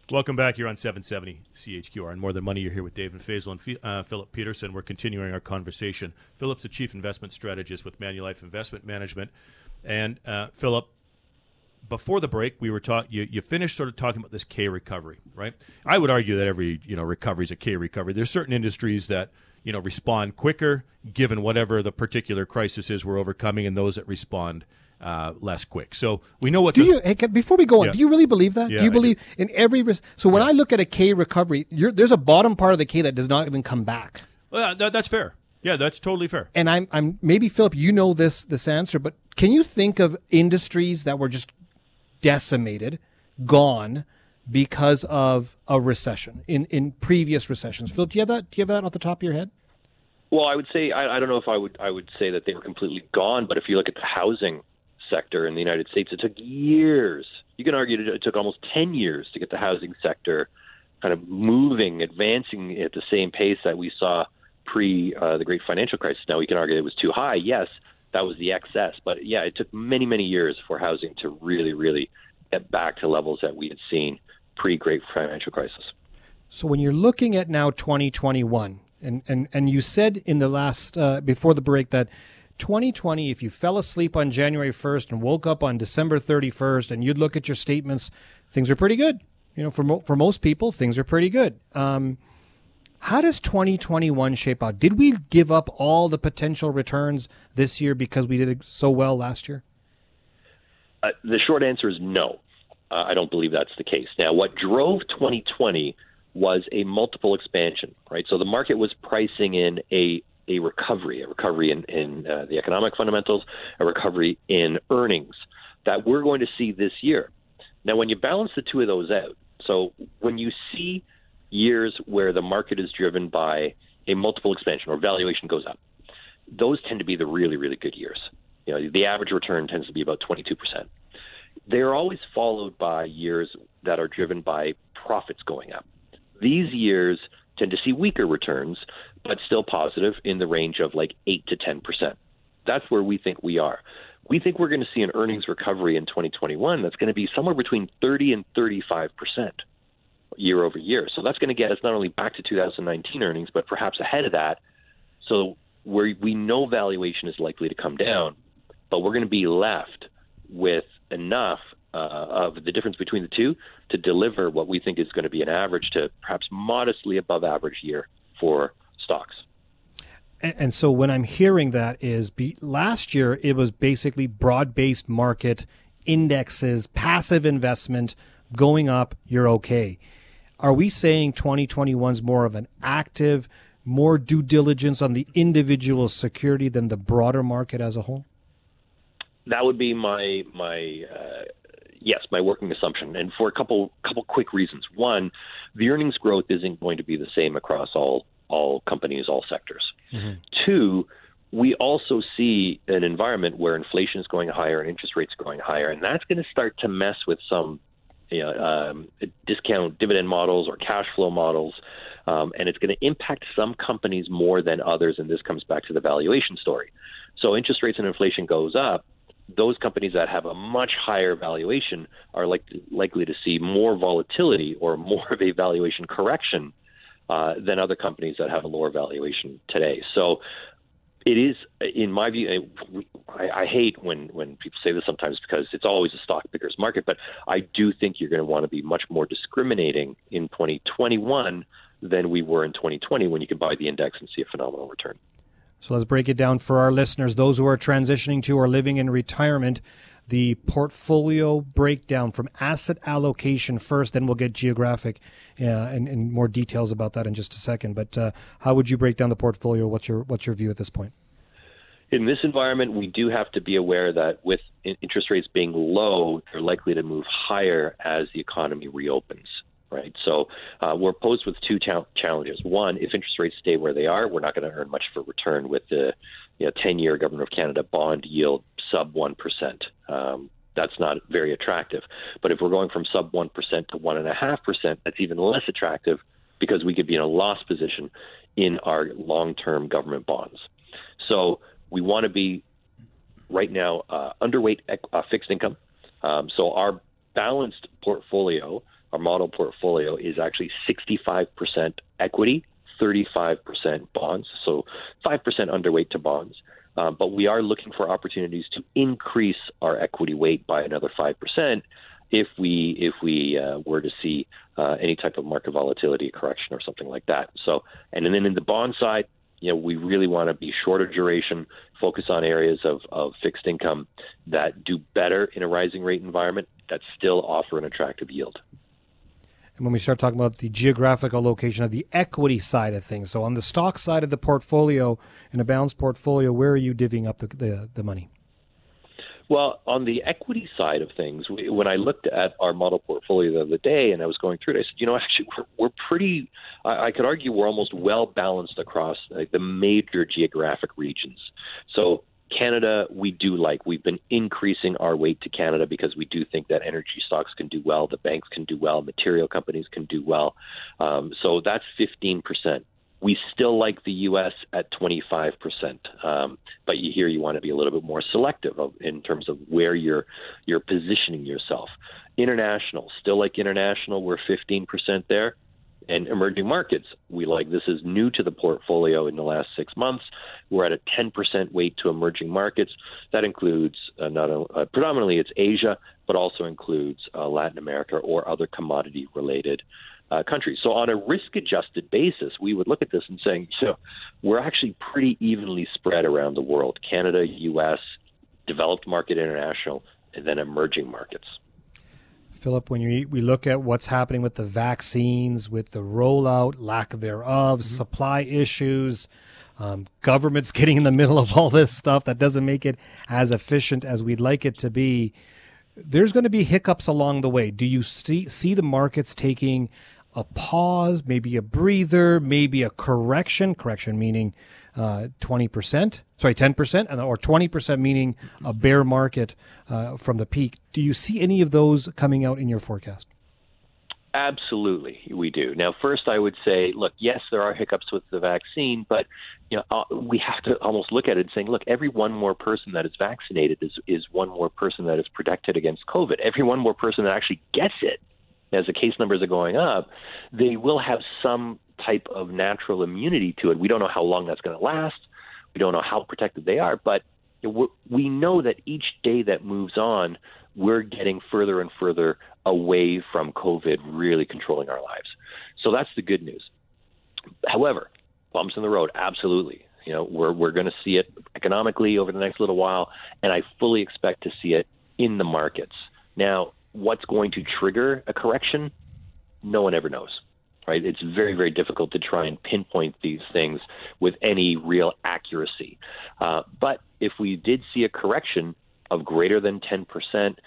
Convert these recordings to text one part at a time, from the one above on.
Welcome back. You're on 770 CHQR and More Than Money. You're here with David Faisal and Philip Peterson. We're continuing our conversation. Philip's the Chief Investment Strategist with Manulife Investment Management. And Philip, before the break, we were you finished sort of talking about this K recovery, right? I would argue that every recovery is a K recovery. There's certain industries that respond quicker, given whatever the particular crisis is we're overcoming, and those that respond less quick. So we know what. Before we go on, do you really believe that? Yeah, do you believe in every? So when I look at a K recovery, there's a bottom part of the K that does not even come back. Well, that's fair. Yeah, that's totally fair. And I'm maybe Philip, you know this answer, but can you think of industries that were just decimated, gone because of a recession in previous recessions? Philip, do you have that off the top of your head? Well, I would say I don't know if I would say that they were completely gone, but if you look at the housing sector in the United States, it took years. You can argue it took almost 10 years to get the housing sector kind of moving, advancing at the same pace that we saw pre the great financial crisis. Now, we can argue it was too high. Yes, that was the excess. But, yeah, it took many, many years for housing to really, really get back to levels that we had seen pre-great financial crisis. So when you're looking at now 2021, and you said in the last, before the break, that 2020, if you fell asleep on January 1st and woke up on December 31st and you'd look at your statements, things are pretty good. For most people, things are pretty good. How does 2021 shape out? Did we give up all the potential returns this year because we did so well last year? The short answer is no. I don't believe that's the case. Now, what drove 2020 was a multiple expansion, right? So the market was pricing in a recovery in the economic fundamentals, a recovery in earnings that we're going to see this year. Now, when you balance the two of those out, so when you see years where the market is driven by a multiple expansion or valuation goes up, those tend to be the really, really good years. The average return tends to be about 22%. They're always followed by years that are driven by profits going up. These years tend to see weaker returns, but still positive in the range of like 8 to 10%. That's where we think we are. We think we're going to see an earnings recovery in 2021 that's going to be somewhere between 30 and 35% year over year. So that's going to get us not only back to 2019 earnings, but perhaps ahead of that. So we know valuation is likely to come down, but we're going to be left with enough of the difference between the two to deliver what we think is going to be an average to perhaps modestly above average year for stocks. And so when I'm hearing that is last year, it was basically broad-based market indexes, passive investment going up, you're okay. Are we saying 2021 is more of an active, more due diligence on the individual security than the broader market as a whole? That would be my working assumption, and for a couple quick reasons. One, the earnings growth isn't going to be the same across all companies, all sectors. Mm-hmm. Two, we also see an environment where inflation is going higher and interest rates are going higher, and that's going to start to mess with some discount dividend models or cash flow models, and it's going to impact some companies more than others, and this comes back to the valuation story. So interest rates and inflation goes up, those companies that have a much higher valuation are likely to see more volatility or more of a valuation correction than other companies that have a lower valuation today. So it is, in my view, I hate when people say this sometimes because it's always a stock picker's market, but I do think you're going to want to be much more discriminating in 2021 than we were in 2020 when you could buy the index and see a phenomenal return. So let's break it down for our listeners, those who are transitioning to or living in retirement, the portfolio breakdown from asset allocation first, then we'll get geographic and more details about that in just a second. But how would you break down the portfolio? What's your view at this point? In this environment, we do have to be aware that with interest rates being low, they're likely to move higher as the economy reopens. Right. So we're posed with two challenges. One, if interest rates stay where they are, we're not going to earn much for return with the 10-year Government of Canada bond yield sub 1%. That's not very attractive. But if we're going from sub 1% to 1.5%, that's even less attractive because we could be in a loss position in our long-term government bonds. So we want to be right now underweight fixed income. So our balanced portfolio, our model portfolio is actually 65% equity, 35% bonds, so 5% underweight to bonds. But we are looking for opportunities to increase our equity weight by another 5% if we were to see any type of market volatility, correction, or something like that. So, and then in the bond side, we really want to be shorter duration, focus on areas of fixed income that do better in a rising rate environment that still offer an attractive yield. And when we start talking about the geographical location of the equity side of things, so on the stock side of the portfolio, in a balanced portfolio, where are you divvying up the money? Well, on the equity side of things, when I looked at our model portfolio the other day and I was going through it, I said, actually, we're pretty, I could argue we're almost well balanced across the major geographic regions. So Canada, we do like. We've been increasing our weight to Canada because we do think that energy stocks can do well, the banks can do well, material companies can do well. So that's 15%. We still like the U.S. at 25%, but you want to be a little bit more selective in terms of where you're positioning yourself. International, still like international, we're 15% there. And emerging markets, we like. This is new to the portfolio in the last 6 months. We're at a 10% weight to emerging markets. That includes predominantly it's Asia, but also includes Latin America or other commodity-related countries. So on a risk-adjusted basis, we would look at this and saying, we're actually pretty evenly spread around the world: Canada, U.S., developed market, international, and then emerging markets. Philip, when we look at what's happening with the vaccines, with the rollout, lack thereof, supply issues, government's getting in the middle of all this stuff that doesn't make it as efficient as we'd like it to be, there's going to be hiccups along the way. Do you see the markets taking a pause, maybe a breather, maybe a correction meaning 10%, or 20% meaning a bear market from the peak? Do you see any of those coming out in your forecast? Absolutely, we do. Now, first, I would say, look, yes, there are hiccups with the vaccine, but we have to almost look at it and saying, look, every one more person that is vaccinated is one more person that is protected against COVID. Every one more person that actually gets it, as the case numbers are going up, they will have some type of natural immunity to it. We don't know how long that's going to last. We don't know how protected they are, but we know that each day that moves on, we're getting further and further away from COVID really controlling our lives. So that's the good news. However, bumps in the road, absolutely. We're going to see it economically over the next little while, and I fully expect to see it in the markets. Now, what's going to trigger a correction? No one ever knows, right? It's very, very difficult to try and pinpoint these things with any real accuracy. But if we did see a correction of greater than 10%,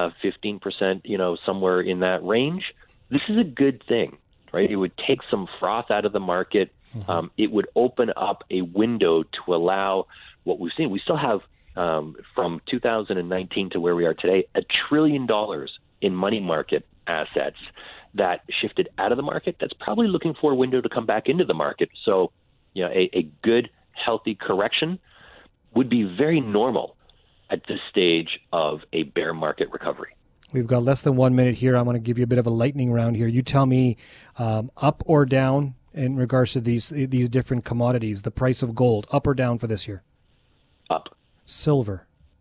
15%, somewhere in that range, this is a good thing, right? It would take some froth out of the market. It would open up a window to allow what we've seen. We still have, from 2019 to where we are today, $1 trillion in money market assets that shifted out of the market. That's probably looking for a window to come back into the market. So, a good, healthy correction would be very normal at this stage of a bear market recovery. We've got less than 1 minute here. I want to give you a bit of a lightning round here. You tell me up or down in regards to these different commodities. The price of gold, up or down for this year? Up. Silver?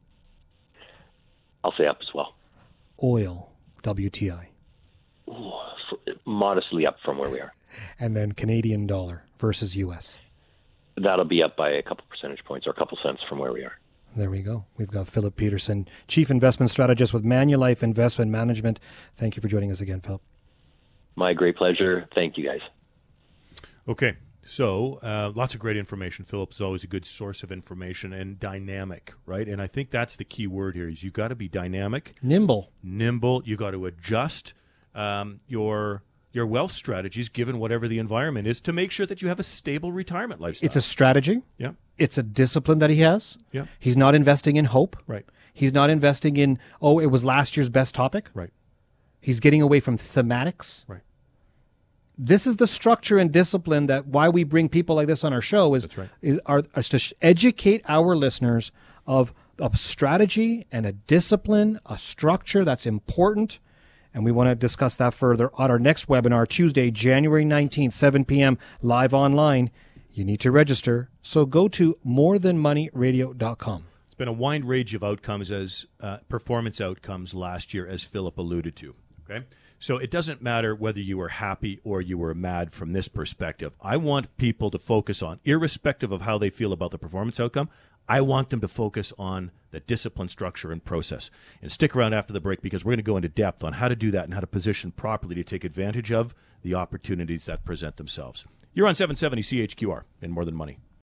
I'll say up as well. Oil, WTI? Ooh, modestly up from where we are. And then Canadian dollar versus U.S.? That'll be up by a couple percentage points or a couple cents from where we are. There we go. We've got Philip Peterson, Chief Investment Strategist with Manulife Investment Management. Thank you for joining us again, Philip. My great pleasure. Thank you, guys. Okay. So lots of great information. Philip is always a good source of information, and dynamic, right? And I think that's the key word here is you got to be dynamic. Nimble. You got to adjust your wealth strategies given whatever the environment is to make sure that you have a stable retirement lifestyle. It's a strategy. Yeah. It's a discipline that he has. Yeah. He's not investing in hope. Right. He's not investing in, it was last year's best topic. Right. He's getting away from thematics. Right. This is the structure and discipline that why we bring people like this on our show is to educate our listeners of a strategy and a discipline, a structure that's important. And we want to discuss that further on our next webinar, Tuesday, January 19th, 7 p.m., live online. You need to register, so go to morethanmoneyradio.com. It's been a wide range of outcomes as performance outcomes last year, as Philip alluded to. Okay, so it doesn't matter whether you were happy or you were mad from this perspective. I want people to focus on, irrespective of how they feel about the performance outcome, I want them to focus on the discipline, structure, and process. And stick around after the break because we're going to go into depth on how to do that and how to position properly to take advantage of the opportunities that present themselves. You're on 770 CHQR in More Than Money.